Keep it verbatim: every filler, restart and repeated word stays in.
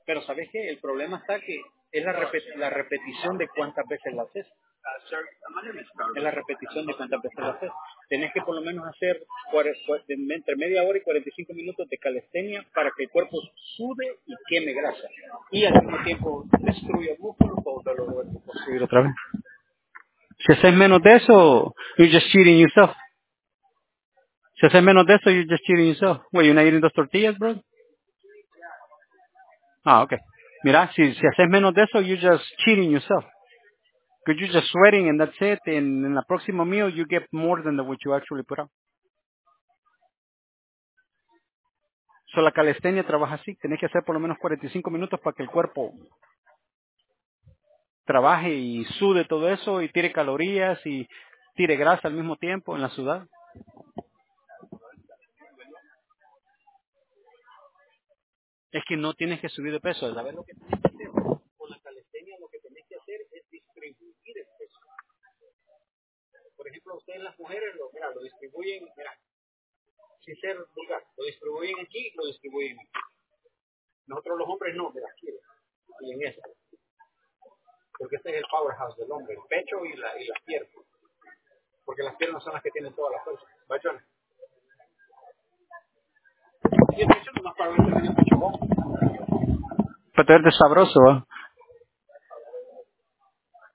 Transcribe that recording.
Pero ¿sabes qué? El problema está que es la, repet- la repetición de cuántas veces lo haces. Es la repetición de cuántas veces lo haces. Tenés que por lo menos hacer cuare- cua- de- entre media hora y cuarenta y cinco minutos de calistenia para que el cuerpo sude y queme grasa. Y al mismo tiempo destruye músculos o te lo vuelve a construir otra vez. Si haces menos de eso, you're just cheating yourself. Si haces menos de eso, you're just cheating yourself. Wait, you're not eating those tortillas, bro? Ah, okay. Mira, si, si haces menos de eso, you're just cheating yourself. Because you're just sweating and that's it. And in the próximo meal, you get more than the what you actually put out. So la calistenia trabaja así. Tenés que hacer por lo menos cuarenta y cinco minutos para que el cuerpo trabaje y sude todo eso y tire calorías y tire grasa al mismo tiempo en la sudada. Es que no tienes que subir de peso. ¿Sabes lo que tienes que hacer? Con la calistenia lo que tenés que hacer es distribuir el peso. Por ejemplo, ustedes las mujeres lo, mira, lo distribuyen, mira, sin ser vulgar, lo distribuyen aquí, lo distribuyen aquí. Nosotros los hombres no, mira, aquí y en esta. Porque este es el powerhouse del hombre, el pecho y, la, y las piernas. Porque las piernas son las que tienen toda la fuerza. ¿Vaya? Y el pecho nomás para ver el pecho. Para verte sabroso, ¿eh?